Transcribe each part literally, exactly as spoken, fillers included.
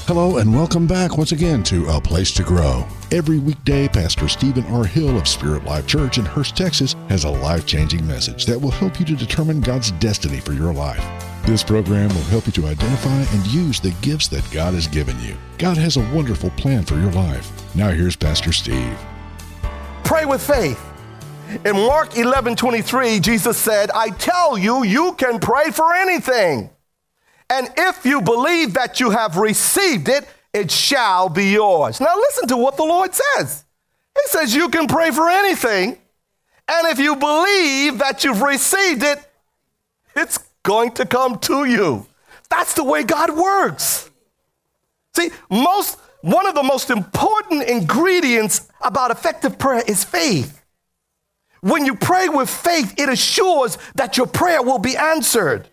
Hello and welcome back once again to A Place to Grow. Every weekday, Pastor Stephen R. Hill of Spirit Life Church in Hurst, Texas, has a life-changing message that will help you to determine God's destiny for your life. This program will help you to identify and use the gifts that God has given you. God has a wonderful plan for your life. Now here's Pastor Steve. Pray with faith. In Mark eleven twenty-three, Jesus said, I tell you, you can pray for anything. And if you believe that you have received it, it shall be yours. Now listen to what the Lord says. He says you can pray for anything. And if you believe that you've received it, it's going to come to you. That's the way God works. See, most one of the most important ingredients about effective prayer is faith. When you pray with faith, it assures that your prayer will be answered.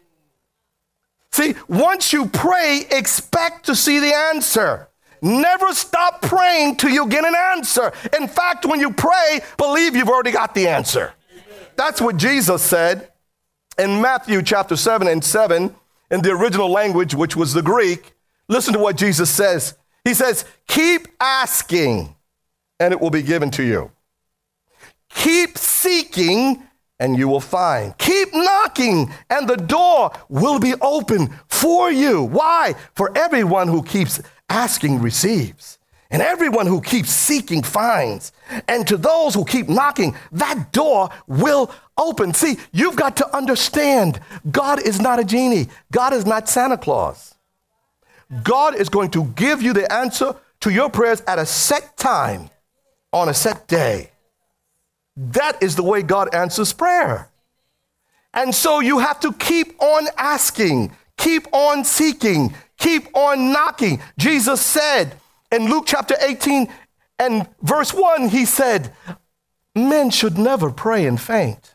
See, once you pray, expect to see the answer. Never stop praying till you get an answer. In fact, when you pray, believe you've already got the answer. That's what Jesus said in Matthew chapter seven and seven in the original language, which was the Greek. Listen to what Jesus says. He says, keep asking and it will be given to you. Keep seeking and you will find. Keep knocking, and the door will be open for you. Why? For everyone who keeps asking receives, and everyone who keeps seeking finds. And to those who keep knocking, that door will open. See, you've got to understand, God is not a genie. God is not Santa Claus. God is going to give you the answer to your prayers at a set time, on a set day. That is the way God answers prayer. And so you have to keep on asking, keep on seeking, keep on knocking. Jesus said in Luke chapter eighteen and verse one, he said, men should never pray and faint.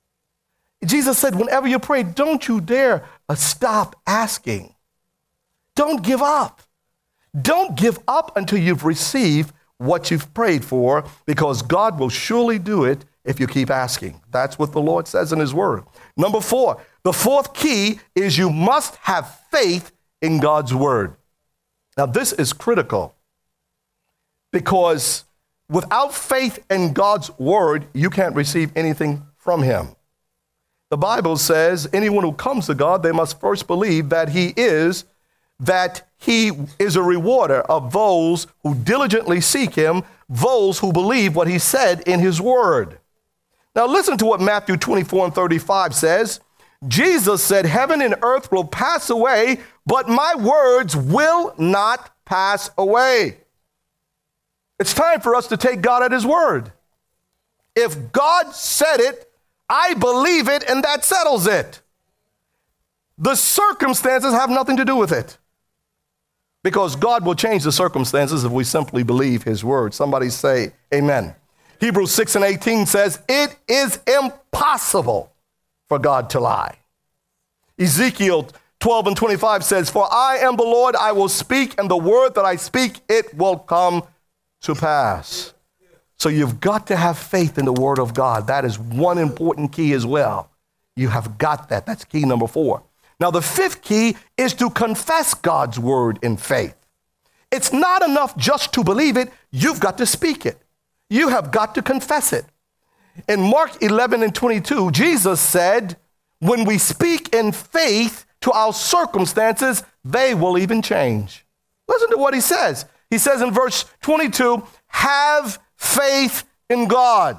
Jesus said, whenever you pray, don't you dare uh, stop asking. Don't give up. Don't give up until you've received what you've prayed for, because God will surely do it if you keep asking. That's what the Lord says in his word. Number four, the fourth key is you must have faith in God's word. Now, this is critical because without faith in God's word, you can't receive anything from him. The Bible says anyone who comes to God, they must first believe that he is that he is a rewarder of those who diligently seek him, those who believe what he said in his word. Now listen to what Matthew twenty-four and thirty-five says. Jesus said, heaven and earth will pass away, but my words will not pass away. It's time for us to take God at his word. If God said it, I believe it, and that settles it. The circumstances have nothing to do with it. Because God will change the circumstances if we simply believe his word. Somebody say amen. Hebrews six and eighteen says, it is impossible for God to lie. Ezekiel twelve and twenty-five says, for I am the Lord, I will speak, and the word that I speak, it will come to pass. So you've got to have faith in the word of God. That is one important key as well. You have got that. That's key number four. Now, the fifth key is to confess God's word in faith. It's not enough just to believe it. You've got to speak it. You have got to confess it. In Mark eleven and twenty-two, Jesus said, when we speak in faith to our circumstances, they will even change. Listen to what he says. He says in verse twenty-two, have faith in God.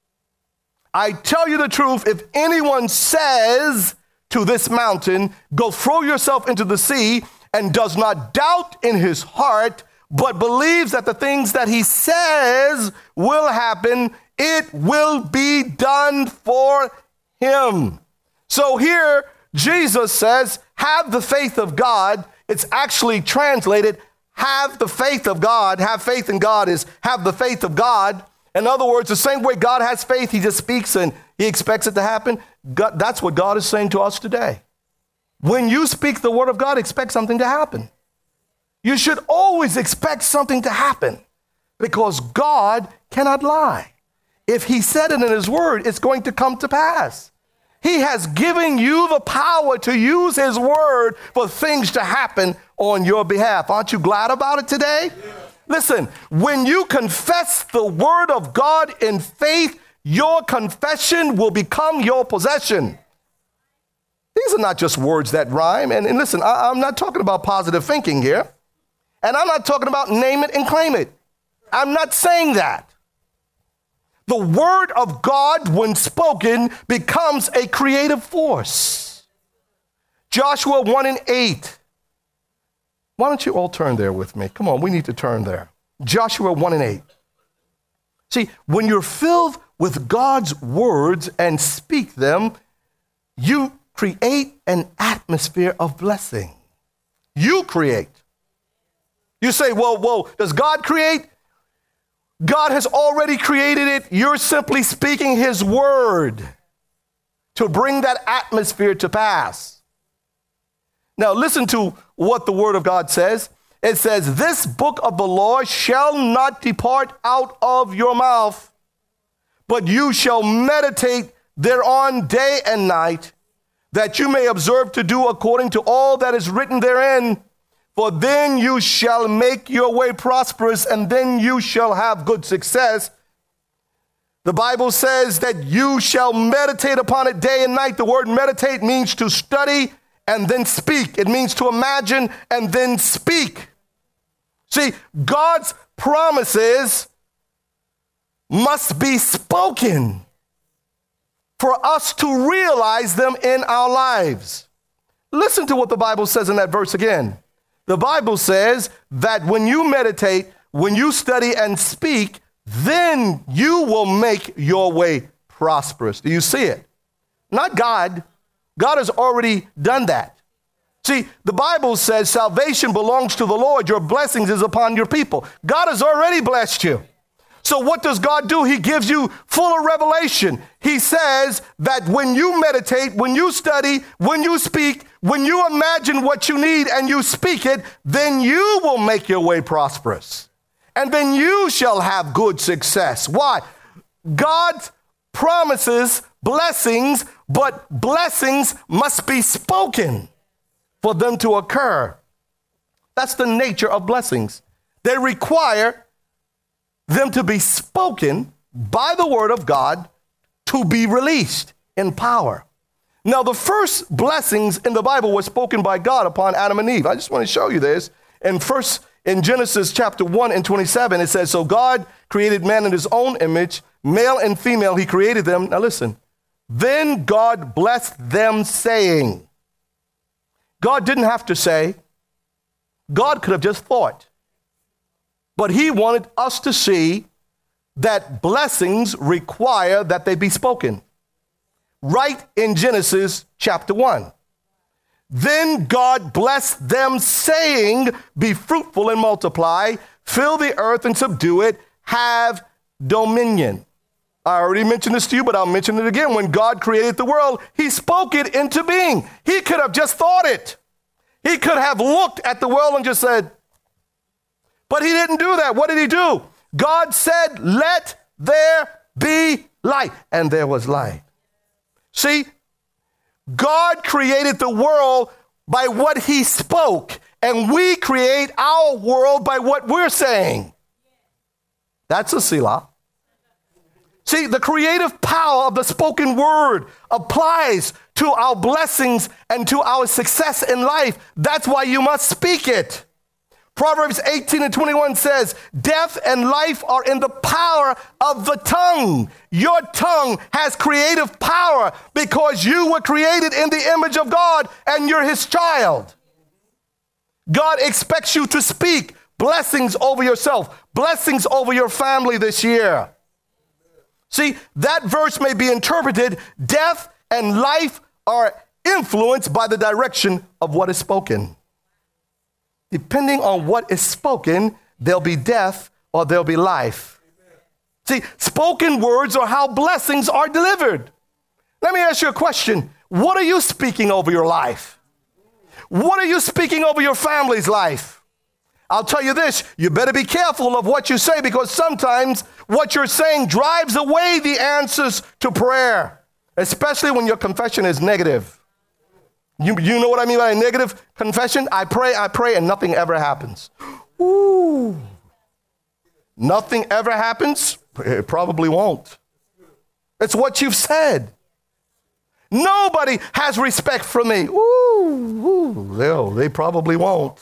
I tell you the truth, if anyone says to this mountain, go throw yourself into the sea, and does not doubt in his heart, but believes that the things that he says will happen, it will be done for him. So here, Jesus says, have the faith of God. It's actually translated, have the faith of God. Have faith in God is have the faith of God. In other words, the same way God has faith, he just speaks and he expects it to happen. God, that's what God is saying to us today. When you speak the word of God, expect something to happen. You should always expect something to happen because God cannot lie. If he said it in his word, it's going to come to pass. He has given you the power to use his word for things to happen on your behalf. Aren't you glad about it today? Yeah. Listen, when you confess the word of God in faith, your confession will become your possession. These are not just words that rhyme. And, and listen, I, I'm not talking about positive thinking here. And I'm not talking about name it and claim it. I'm not saying that. The word of God, when spoken, becomes a creative force. Joshua one and eight. Why don't you all turn there with me? Come on, we need to turn there. Joshua one and eight. See, when you're filled with God's words and speak them, you create an atmosphere of blessing. You create. You say, well, well, does God create? God has already created it. You're simply speaking his word to bring that atmosphere to pass. Now, listen to what the word of God says. It says, this book of the law shall not depart out of your mouth, but you shall meditate thereon day and night, that you may observe to do according to all that is written therein. For then you shall make your way prosperous, and then you shall have good success. The Bible says that you shall meditate upon it day and night. The word meditate means to study and then speak. It means to imagine and then speak. See, God's promises must be spoken for us to realize them in our lives. Listen to what the Bible says in that verse again. The Bible says that when you meditate, when you study and speak, then you will make your way prosperous. Do you see it? Not God. God has already done that. See, the Bible says salvation belongs to the Lord. Your blessings is upon your people. God has already blessed you. So what does God do? He gives you fuller revelation. He says that when you meditate, when you study, when you speak, when you imagine what you need and you speak it, then you will make your way prosperous. And then you shall have good success. Why? God promises blessings, but blessings must be spoken for them to occur. That's the nature of blessings. They require them to be spoken by the word of God to be released in power. Now, the first blessings in the Bible were spoken by God upon Adam and Eve. I just want to show you this. In first, in Genesis chapter one and twenty-seven, it says, so God created man in his own image, male and female, he created them. Now listen, then God blessed them saying, God didn't have to say, God could have just thought. But he wanted us to see that blessings require that they be spoken. Right in Genesis chapter one. Then God blessed them, saying, be fruitful and multiply, fill the earth and subdue it, have dominion. I already mentioned this to you, but I'll mention it again. When God created the world, he spoke it into being. He could have just thought it. He could have looked at the world and just said, but he didn't do that. What did he do? God said, let there be light. And there was light. See, God created the world by what he spoke, and we create our world by what we're saying. That's a Selah. See, the creative power of the spoken word applies to our blessings and to our success in life. That's why you must speak it. Proverbs eighteen and twenty-one says, death and life are in the power of the tongue. Your tongue has creative power because you were created in the image of God and you're his child. God expects you to speak blessings over yourself, blessings over your family this year. See, that verse may be interpreted, death and life are influenced by the direction of what is spoken. Depending on what is spoken, there'll be death or there'll be life. See, spoken words are how blessings are delivered. Let me ask you a question. What are you speaking over your life? What are you speaking over your family's life? I'll tell you this, you better be careful of what you say, because sometimes what you're saying drives away the answers to prayer. especially when your confession is negative. You, you know what I mean by a negative confession? I pray, I pray, and nothing ever happens. Ooh. Nothing ever happens? It probably won't. It's what you've said. Nobody has respect for me. Ooh, ooh. No, they probably won't.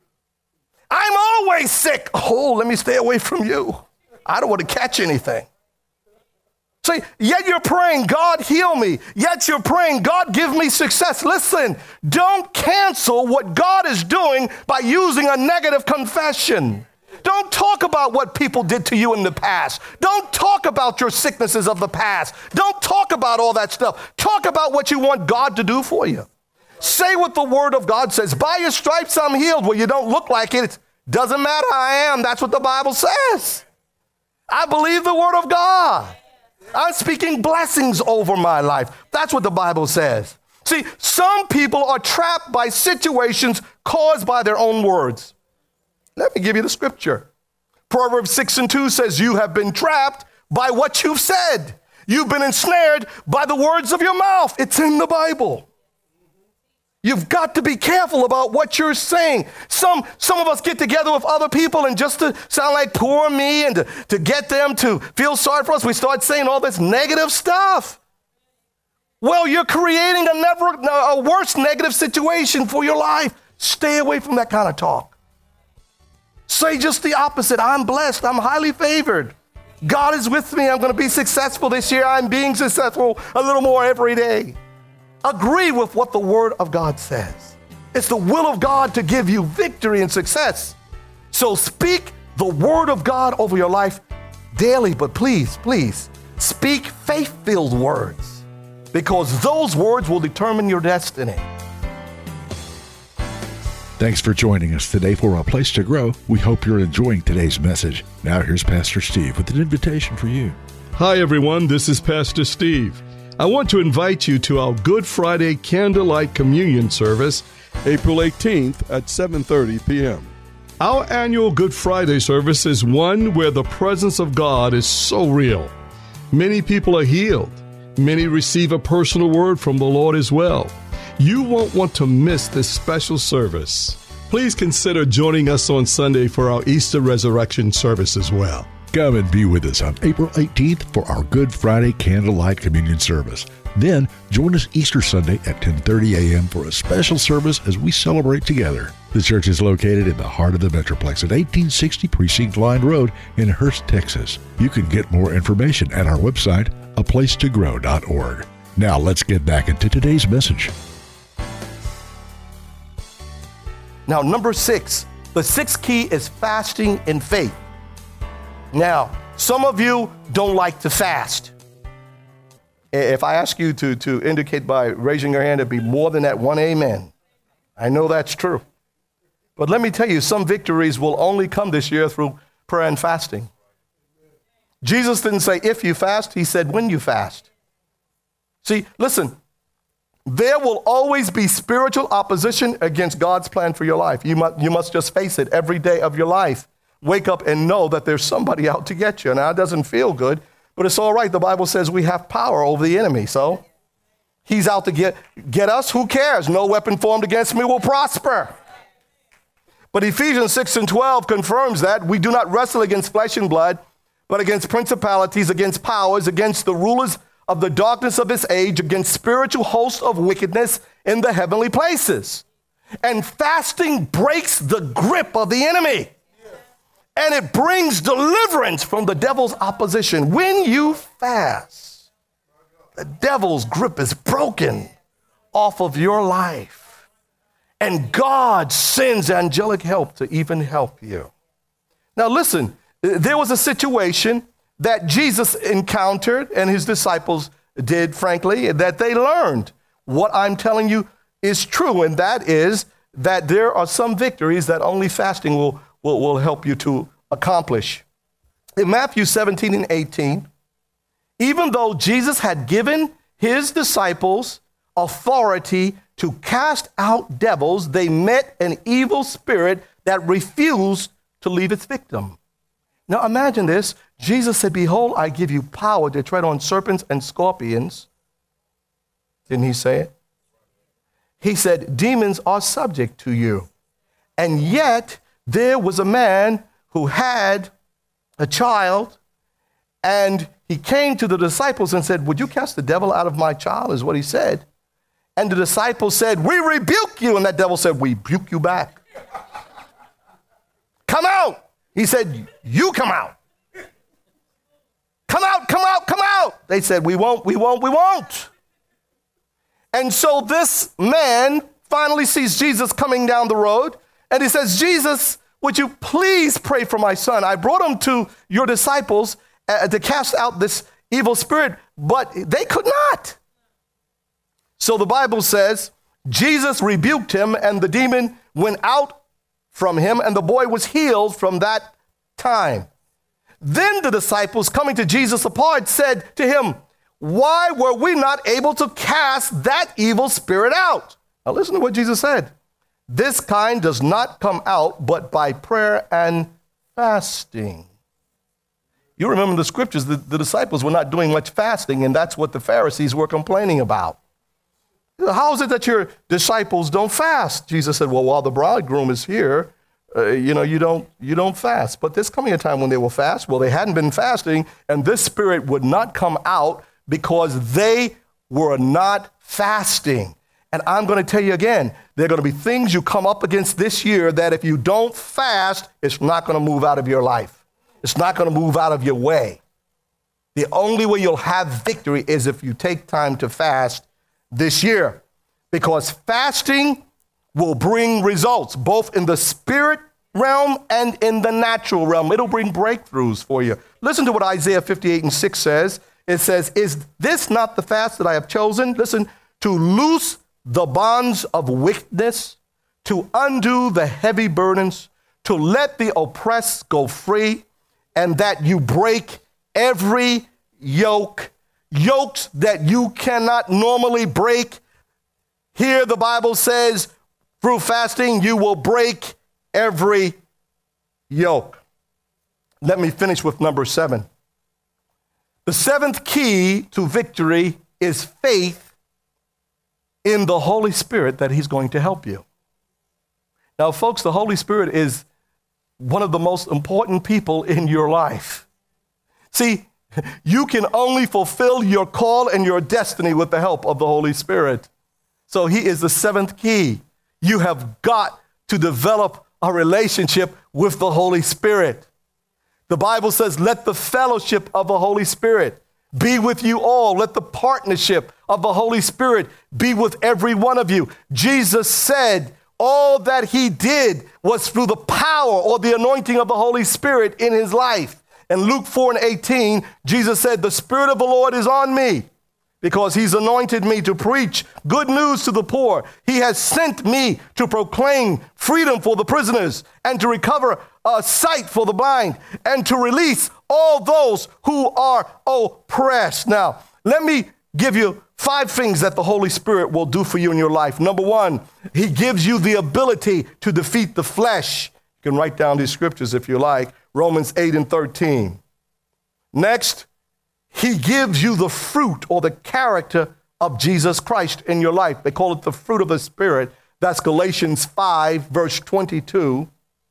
I'm always sick. Oh, let me stay away from you. I don't want to catch anything. See, yet you're praying, God, heal me. Yet you're praying, God, give me success. Listen, don't cancel what God is doing by using a negative confession. Don't talk about what people did to you in the past. Don't talk about your sicknesses of the past. Don't talk about all that stuff. Talk about what you want God to do for you. Say what the word of God says. By your stripes I'm healed. Well, you don't look like it. It doesn't matter. I am. That's what the Bible says. I believe the word of God. I'm speaking blessings over my life. That's what the Bible says. See, some people are trapped by situations caused by their own words. Let me give you the scripture. Proverbs six and two says, you have been trapped by what you've said. You've been ensnared by the words of your mouth. It's in the Bible. You've got to be careful about what you're saying. Some, some of us get together with other people and just to sound like poor me and to, to get them to feel sorry for us, we start saying all this negative stuff. Well, you're creating a, never, a worse negative situation for your life. Stay away from that kind of talk. Say just the opposite. I'm blessed. I'm highly favored. God is with me. I'm going to be successful this year. I'm being successful a little more every day. Agree with what the word of God says. It's the will of God to give you victory and success. So speak the word of God over your life daily, but please, please speak faith-filled words, because those words will determine your destiny. Thanks for joining us today for A Place to Grow. We hope you're enjoying today's message. Now here's Pastor Steve with an invitation for you. Hi, everyone. This is Pastor Steve. I want to invite you to our Good Friday Candlelight Communion service, April eighteenth at seven thirty p.m. Our annual Good Friday service is one where the presence of God is so real. Many people are healed. Many receive a personal word from the Lord as well. You won't want to miss this special service. Please consider joining us on Sunday for our Easter Resurrection service as well. Come and be with us on April eighteenth for our Good Friday Candlelight Communion service. Then join us Easter Sunday at ten thirty a.m. for a special service as we celebrate together. The church is located in the heart of the Metroplex at eighteen sixty Precinct Line Road in Hurst, Texas. You can get more information at our website, a place to grow dot org. Now let's get back into today's message. Now, number six, the sixth key is fasting in faith. Now, some of you don't like to fast. If I ask you to, to indicate by raising your hand, it'd be more than that one amen. I know that's true. But let me tell you, some victories will only come this year through prayer and fasting. Jesus didn't say if you fast, he said when you fast. See, listen, there will always be spiritual opposition against God's plan for your life. You must, you must just face it every day of your life. Wake up and know that there's somebody out to get you. Now, it doesn't feel good, but it's all right. The Bible says we have power over the enemy. So he's out to get, get us. Who cares? No weapon formed against me will prosper. But Ephesians six and twelve confirms that we do not wrestle against flesh and blood, but against principalities, against powers, against the rulers of the darkness of this age, against spiritual hosts of wickedness in the heavenly places. And fasting breaks the grip of the enemy. And it brings deliverance from the devil's opposition. When you fast, the devil's grip is broken off of your life. And God sends angelic help to even help you. Now listen, there was a situation that Jesus encountered and his disciples did, frankly, that they learned. What I'm telling you is true, and that is that there are some victories that only fasting will Will, will help you to accomplish. In Matthew seventeen and eighteen, even though Jesus had given his disciples authority to cast out devils, they met an evil spirit that refused to leave its victim. Now imagine this. Jesus said, behold, I give you power to tread on serpents and scorpions Didn't he say it? He said, demons are subject to you. And yet there was a man who had a child, and he came to the disciples and said, would you cast the devil out of my child, is what he said. And the disciples said, we rebuke you. And that devil said, we rebuke you back. Come out. He said, you come out. Come out, come out, come out. They said, we won't, we won't, we won't. And so this man finally sees Jesus coming down the road, and he says, Jesus, would you please pray for my son? I brought him to your disciples uh, to cast out this evil spirit, but they could not. So the Bible says, Jesus rebuked him, and the demon went out from him, and the boy was healed from that time. Then the disciples, coming to Jesus apart, said to him, why were we not able to cast that evil spirit out? Now listen to what Jesus said. This kind does not come out but by prayer and fasting. You remember the scriptures, the, the disciples were not doing much fasting, and that's what the Pharisees were complaining about. How is it that your disciples don't fast? Jesus said, well, while the bridegroom is here, uh, you know, you don't, you don't fast. But there's coming a time when they will fast. Well, they hadn't been fasting, and this spirit would not come out because they were not fasting. And I'm going to tell you again, there are going to be things you come up against this year that if you don't fast, it's not going to move out of your life. It's not going to move out of your way. The only way you'll have victory is if you take time to fast this year, because fasting will bring results both in the spirit realm and in the natural realm. It'll bring breakthroughs for you. Listen to what Isaiah fifty-eight and six says. It says, is this not the fast that I have chosen? Listen, to loose the bonds of wickedness, to undo the heavy burdens, to let the oppressed go free, and that you break every yoke, yokes that you cannot normally break. Here the Bible says, through fasting, you will break every yoke. Let me finish with number seven. The seventh key to victory is faith in the Holy Spirit that he's going to help you. Now, folks, the Holy Spirit is one of the most important people in your life. See, you can only fulfill your call and your destiny with the help of the Holy Spirit. So he is the seventh key. You have got to develop a relationship with the Holy Spirit. The Bible says, let the fellowship of the Holy Spirit be with you all. Let the partnership of the Holy Spirit be with every one of you. Jesus said all that he did was through the power or the anointing of the Holy Spirit in his life. In Luke four and eighteen, Jesus said, the Spirit of the Lord is on me because he's anointed me to preach good news to the poor. He has sent me to proclaim freedom for the prisoners and to recover uh, sight for the blind and to release all those who are oppressed. Now, let me give you five things that the Holy Spirit will do for you in your life. Number one, he gives you the ability to defeat the flesh. You can write down these scriptures if you like. Romans eight and thirteen. Next, he gives you the fruit or the character of Jesus Christ in your life. They call it the fruit of the Spirit. That's Galatians five, verse twenty-two.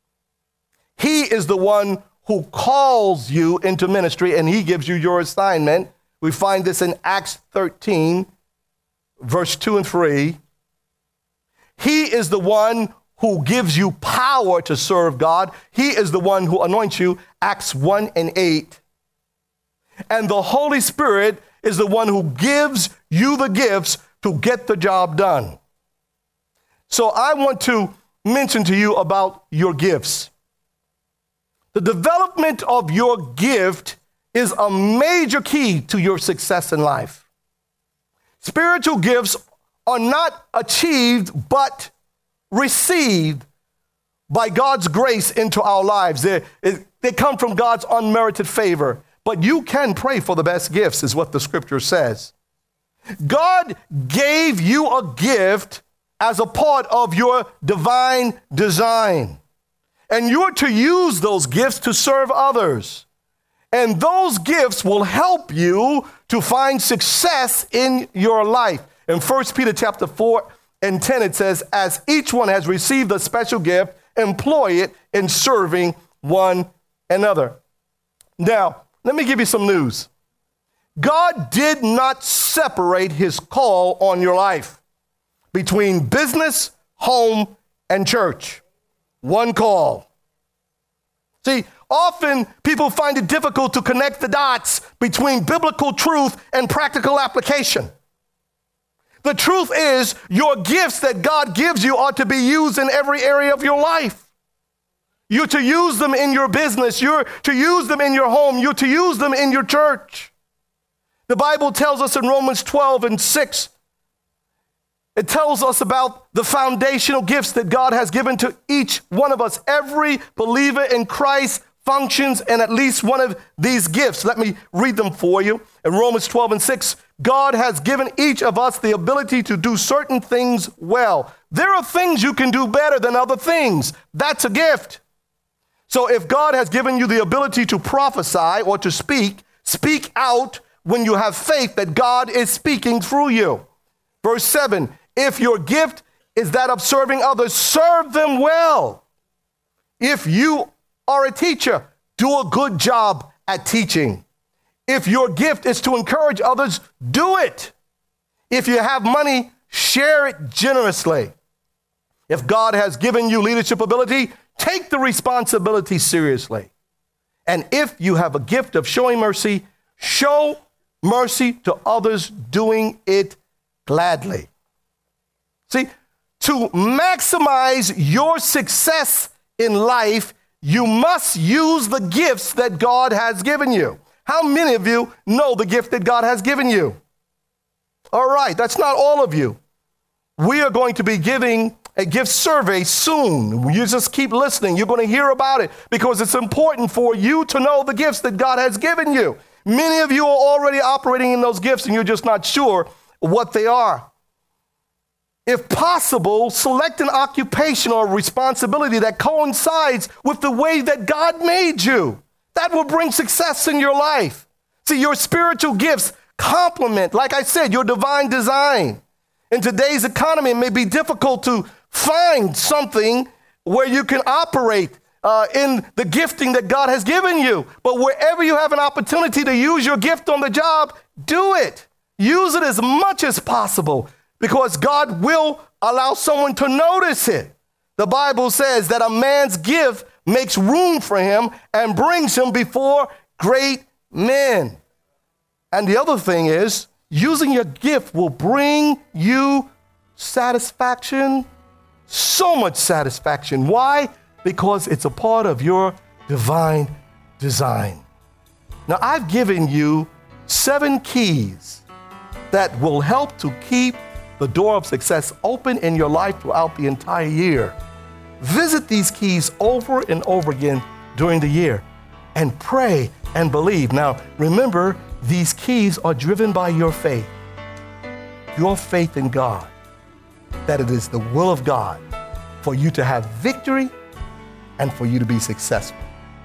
He is the one who calls you into ministry, and he gives you your assignment. We find this in Acts thirteen, verse two and three. He is the one who gives you power to serve God. He is the one who anoints you, Acts one and eight. And the Holy Spirit is the one who gives you the gifts to get the job done. So I want to mention to you about your gifts. The development of your gift is a major key to your success in life. Spiritual gifts are not achieved, but received by God's grace into our lives. They, they come from God's unmerited favor. But you can pray for the best gifts, is what the scripture says. God gave you a gift as a part of your divine design. And you're to use those gifts to serve others. And those gifts will help you to find success in your life. In First Peter chapter four and ten, it says, as each one has received a special gift, employ it in serving one another. Now, let me give you some news. God did not separate his call on your life between business, home, and church. One call. See, often people find it difficult to connect the dots between biblical truth and practical application. The truth is, your gifts that God gives you are to be used in every area of your life. You're to use them in your business. You're to use them in your home. You're to use them in your church. The Bible tells us in Romans twelve and six, it tells us about the foundational gifts that God has given to each one of us. Every believer in Christ functions in at least one of these gifts. Let me read them for you. In Romans twelve and six, God has given each of us the ability to do certain things well. There are things you can do better than other things. That's a gift. So if God has given you the ability to prophesy or to speak, speak out when you have faith that God is speaking through you. Verse seven, if your gift is that of serving others, serve them well. If you are a teacher, do a good job at teaching. If your gift is to encourage others, do it. If you have money, share it generously. If God has given you leadership ability, take the responsibility seriously. And if you have a gift of showing mercy, show mercy to others, doing it gladly. See, to maximize your success in life, you must use the gifts that God has given you. How many of you know the gift that God has given you? All right, that's not all of you. We are going to be giving a gift survey soon. You just keep listening. You're going to hear about it because it's important for you to know the gifts that God has given you. Many of you are already operating in those gifts and you're just not sure what they are. If possible, select an occupation or responsibility that coincides with the way that God made you. That will bring success in your life. See, your spiritual gifts complement, like I said, your divine design. In today's economy, it may be difficult to find something where you can operate uh, in the gifting that God has given you. But wherever you have an opportunity to use your gift on the job, do it. Use it as much as possible because God will allow someone to notice it. The Bible says that a man's gift makes room for him and brings him before great men. And the other thing is, using your gift will bring you satisfaction, so much satisfaction. Why? Because it's a part of your divine design. Now, I've given you seven keys that will help to keep the door of success open in your life throughout the entire year. Visit these keys over and over again during the year and pray and believe. Now, remember, these keys are driven by your faith, your faith in God, that it is the will of God for you to have victory and for you to be successful.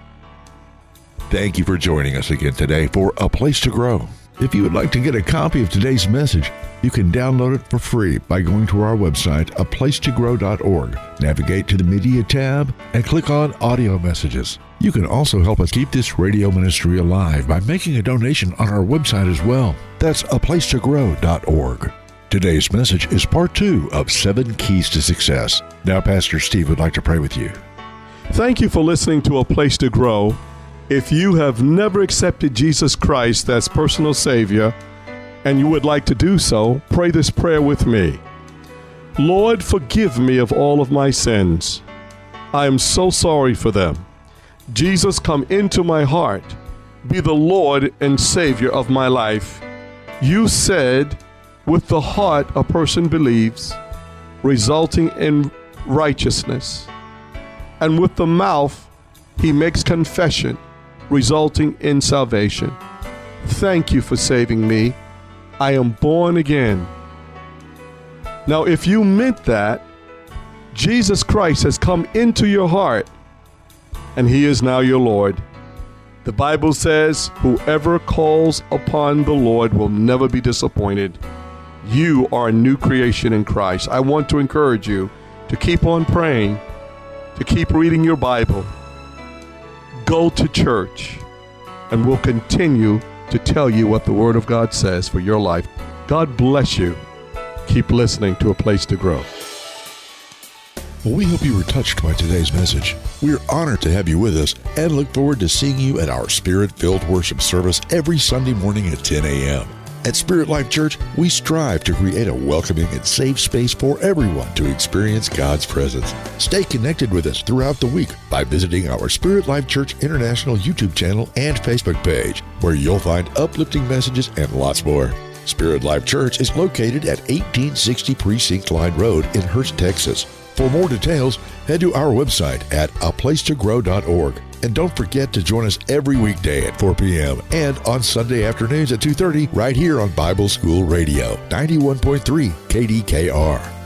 Thank you for joining us again today for A Place to Grow. If you would like to get a copy of today's message, you can download it for free by going to our website, a place to grow dot org. Navigate to the Media tab and click on Audio Messages. You can also help us keep this radio ministry alive by making a donation on our website as well. That's a place to grow dot org. Today's message is part two of Seven Keys to Success. Now, Pastor Steve would like to pray with you. Thank you for listening to A Place to Grow. If you have never accepted Jesus Christ as personal Savior and you would like to do so, pray this prayer with me. Lord, forgive me of all of my sins. I am so sorry for them. Jesus, come into my heart. Be the Lord and Savior of my life. You said, with the heart a person believes, resulting in righteousness, and with the mouth he makes confession, resulting in salvation. Thank you for saving me. I am born again. Now, if you meant that, Jesus Christ has come into your heart, and he is now your Lord. The Bible says, whoever calls upon the Lord will never be disappointed. You are a new creation in Christ. I want to encourage you to keep on praying, to keep reading your Bible, go to church, and we'll continue to tell you what the Word of God says for your life. God bless you. Keep listening to A Place to Grow. Well, we hope you were touched by today's message. We are honored to have you with us and look forward to seeing you at our Spirit-filled worship service every Sunday morning at ten a.m. At Spirit Life Church, we strive to create a welcoming and safe space for everyone to experience God's presence. Stay connected with us throughout the week by visiting our Spirit Life Church International YouTube channel and Facebook page, where you'll find uplifting messages and lots more. Spirit Life Church is located at eighteen sixty Precinct Line Road in Hurst, Texas. For more details, head to our website at a place to grow dot org. And don't forget to join us every weekday at four p.m. and on Sunday afternoons at two thirty right here on Bible School Radio, ninety-one point three K D K R.